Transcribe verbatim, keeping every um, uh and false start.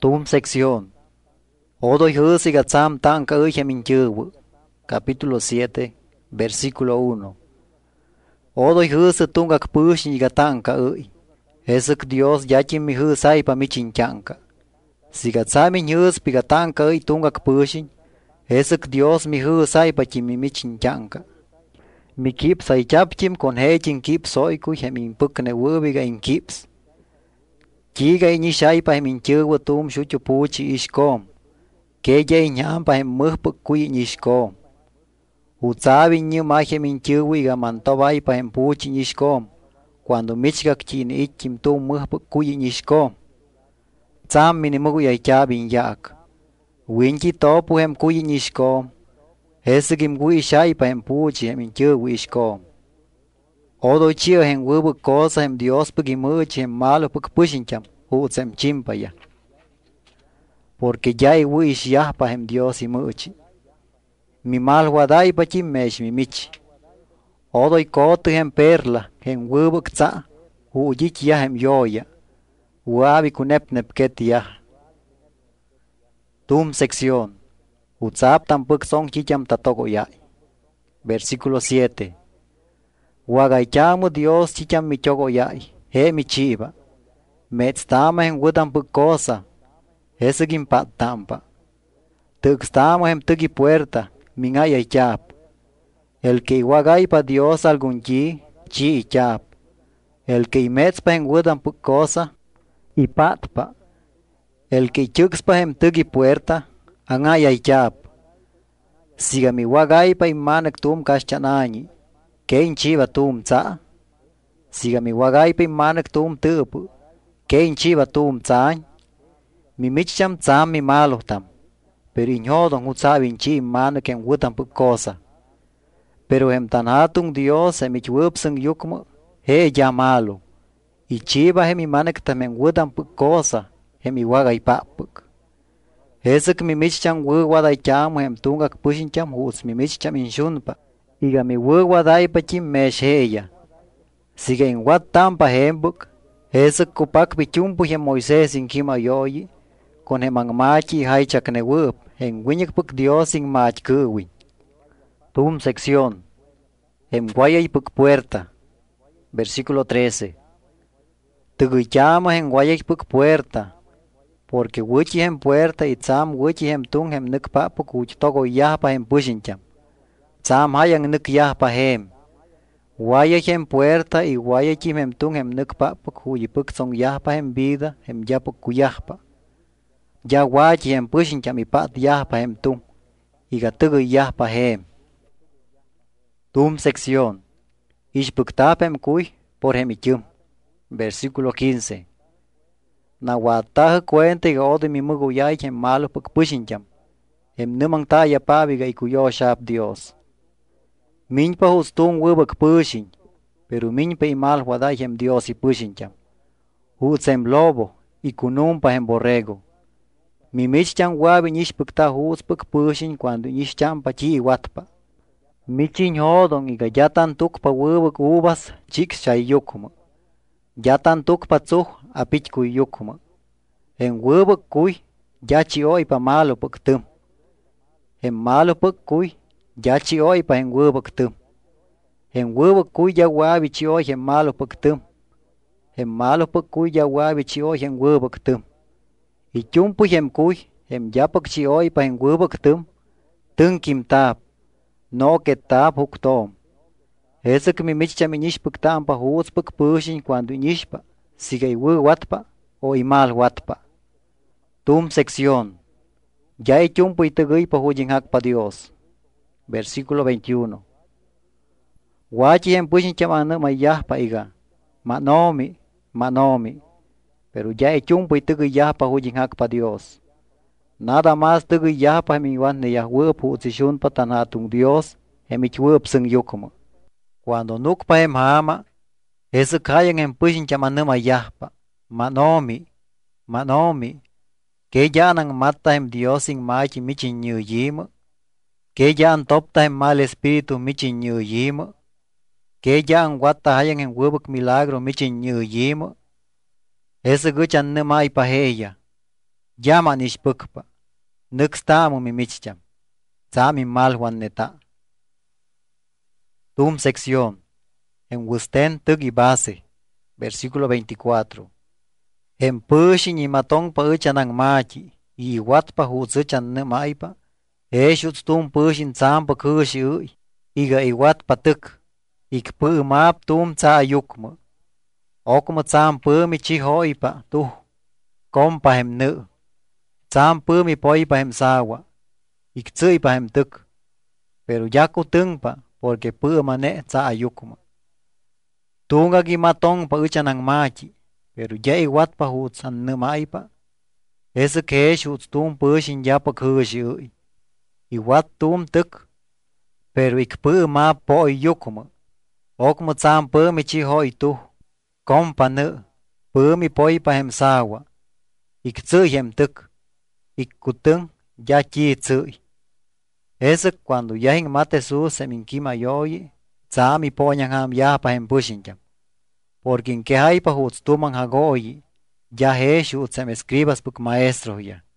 Tum sección. Odo Jesiga Sam Tanka Ujaminjubu. Capítulo siete, versículo uno. Odo Jesi Tungak Push y Gatanka Uy. Esek Dios Yachim mi Husai pa Michinchanka. Si Gatsami Jus Pigatanka Uy Tungak Pushing. Esek Dios mi Husai pa Chimi Michinchanka. Mi kips ay chapchim con hechin kips soy kuy hemin pukne wubiga in kips. Chiga in ishai pa hemin chugwa tum shuchu puchi ishkom. Keja in yam pa hem muhpuk kuy in ishkom. Utsabi nyu ma hemin chugwa iga mantovai pa hem puchi in ishkom. Cuando michgak chin ichim tum muhpuk kuy in ishkom. Tsam minimugu yay chabi in yak. Winchi topu hem kuy in ishkom. Hesegim gu ishai pa hem puchi hem inchugwa ishkom. Odo chio hem wubu cosa hem Dios pagi muchi hem malo pag pushincham huts hem chimpaya. Porque ya iwu ishyah pa hem Dios i muchi. Mi mal wadai pa chim mesh mi michi. Odo i kotu hem perla hem wubu kza hu ujich ya hem yoya. Uabi kunep nepket ya. Tum sección. Utsap tampuk song chicham tatoko yai. Versículo siete. Wagaychamu Dios chicham mi chogo yai. He mi chiva. Metstama en wudampuk cosa. Hesegim pat tampa. Tuxtamo en tugi puerta. Mingay ay chap. El que wagay pa Dios algún chi, chi y chap. El que metspa en wudampuk cosa. Y patpa. El que chuxpa en tugi puerta. Angay ay chap. Siga mi wagay pa imanak tum kaschanani. Kein chiva tum tsa. Siga mi wagay pa imanak tum tupu. Kein chiva tum tsañ. Mi micham tsam mi malohtam. Pero iñodon utsabin chi imanak en wutam pu cosa. Pero hem tanatung Dios hem ich wupsang yukmo. He ya malo. Y chiva hem imanak tam en wutam pu cosa. Hem i wagay papuk. Hesek mi micham wuwaday cham hem tungak pushincham hus mi micham inshunpa. Iga mi wuwaday pa chim mesh heya. Siga in wat tampa hembuk. Hesek kupak pichumpu hem Moisés in kima yoyi. Con hem angmachi haichak ne wup. Hem winyik puk Dios in mach kuwin. Tum sección. Hem guayay puk puerta. Versículo trece. Tuguchama hem guayay puk puerta. Porque wuchi hem puerta y tsam wuchi hem tung hem nik papuk wuch togo yahpa hem pushincham. Tsam hayang nik yahpa hem. Waya hem puerta y waya chim hem tung hem nik papuk huyi puk song yahpa hem vida hem yapuk kuyahpa. Ya wachi hem pushincham y pat yahpa hem tung. Iga tugu yahpa hem. Tum sección. Ishpuk tap hem kuy por hem ichum. Versículo quince. Na watahe cuenta iga odo mi mugu yay hem malo puk pushincham. Hem numang taya pabiga ikuyo shap Dios. Minpa hustung wubak pushin. Pero minpa imal waday hem Dios i pushincham. Huts hem lobo ikunumpa hem borrego. Mi michchan wabi nishpuk ta huts puk pushin cuando nishchan pa chi iwatpa. Michin hodon iga yatan tukpa wubak ubas chik shay yukuma. Yatan tukpa tsuh apich kuy yukuma. En wubak kuy yachi oy pa malo puk tum. En malo puk kuy yachi oy pa en wubak tum. En wubak kuy ya wabi chi oy en malo puk tum. En malo puk kuy ya wabi chi oy en wubak tum. Y chumpu hem kuy hem yapak chi oy pa en wubak tum. Tung kim tap. No que tap huk tom. Esek mi micham inishpuk tampa huts puk pushin cuando inishpa. Siga iwu watpa o imal watpa. Tum sección. Ya y chumpu ituguy pa hujin pa Dios. Versículo veintiuno. Wachi hem pushin chamana mayahpa iga. Manomi, manomi. Pero ya y chumpu ituguy yahpa hujin pa Dios. Nada más tuguy yahpa hem iwan ne yahwup hutsishun pa tanatung Dios. Hem ichwup sung yukuma. Cuando nukpa hem hama. Ese kayan hem pushin chamana mayahpa. Manomi, manomi. Que ya nang mata hem Dios in machi michin nyu yima. Que ya an topta hem mal espíritu michin nyu yima. Que ya an wata hayan hem wubuk milagro michin nyu yima. Ese guchan ne mai pa heya. Llaman ishpukpa. Nextamu mi michcham. Tzami mal Juan neta. Tum sección. En Wusten tugi base. Versículo veinticuatro. En pushin y matong pa echanang machi. Y wat pa hutsuchan ne maipa. Eshut tum pushin tzampa kushi uy. Iga iwat pa tuk. Ik pu map tum tsa yukma. Okma tsam pu mi chi hoipa tu. Kompa hem ne. Tsam pu mi poipa hem sawa. Ik tsuipa hem tuk. Pero yaku tungpa porque pu mane tsa yukma. Tunga gi matong pa echanang machi. Pero ya iwat pa hutsan ne maipa. Ese que shuts tum pushin ya pa kushi uy. Iwat tum tuk. Pero ik pu ma po yukma. Okma tsam pu mi chi hoi tu. Kompa ne. Pu mi poipa hem sawa. Ik tsui hem tuk. Ik kutung ya chi tsui. Ese cuando ya hin mate su se min kima yoyi. Tsa mi poñan ham ya pa hem pushinjam. Porque in que hay pa huts tuman hagoyi. Ya he shuts sem escribas puk maestro ya.